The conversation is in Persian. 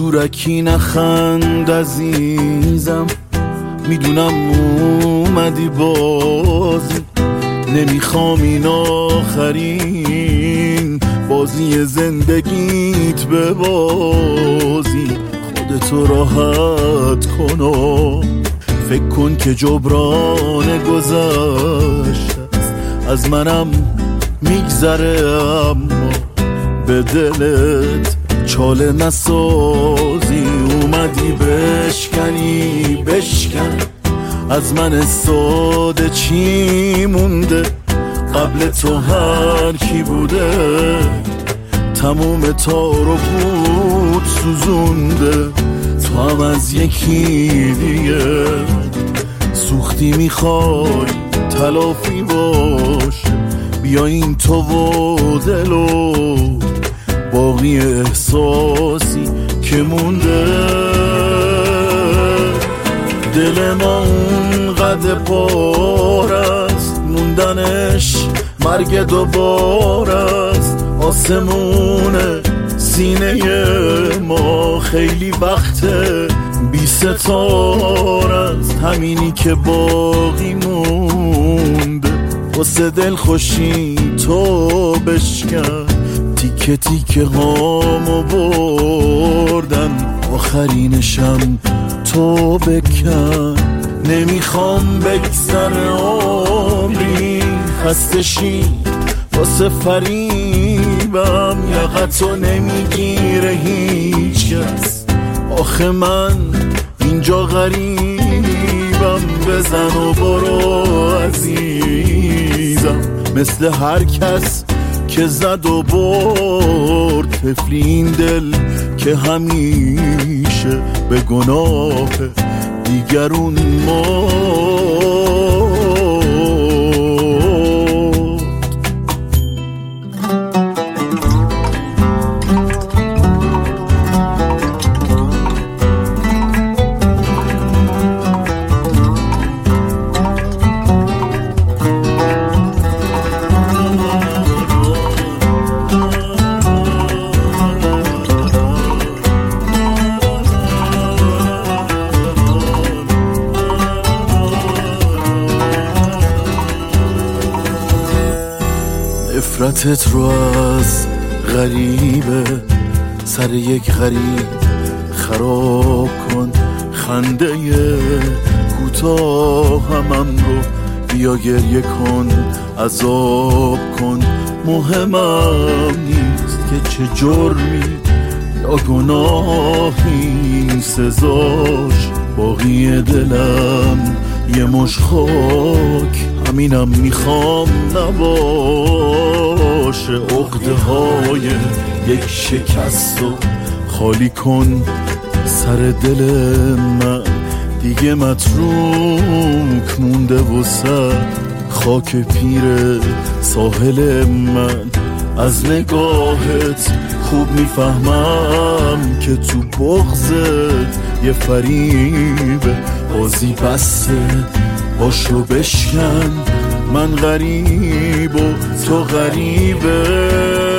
زورکی نخند عزیزم، میدونم اومدی بازی، نمیخوام این آخرین بازی زندگیت ببازی. خودتو راحت کن و فکر کن که جبران گذشته از منم میگذره، اما به دلت چاله نسازی. اومدی بشکن از من ساده چی مونده، قبل تو هر کی بوده تموم تار و پود سوزونده. تو هم از یکی دیگه سوختی، میخوای تلافی باشه، بیا این تو و دل و باقی احساسی که مونده. دل ما اونقدر پار است، موندنش مرگ دوباره است. آسمون سینه ما خیلی وقته بی ستاره است، همینی که باقی مونده واسه دل خوشی تو بشکن. تیکه تیکه هامو بردم، آخرینشم تو بکن. نمیخوام بگذره عمری خستشی واسه فریبم، یقتو نمیگیره هیچ کس، آخه من اینجا غریبم. بزن و برو عزیزم، مثل هر کس که زد و برد. طفل این دل که همیشه به گناه دیگرون مرد. نفرتت رو از غریبه سر یک غریب خراب کن. خنده کوتاه همم رو بیا گریه کن، عذاب کن. مهمم نیست که چه جرمی یا گناهی سزاش، باقی دلم یه مش خاک، همینم میخوام نباشه. عقده های یک شکست و خالی کن سر دل من، دیگه متروک مونده وسط خاک پیر ساحل من. از نگاهت خوب میفهمم که تو بغضت یه فریبه، بازی بسته باشو بشکن. من غریب و تو غریبه،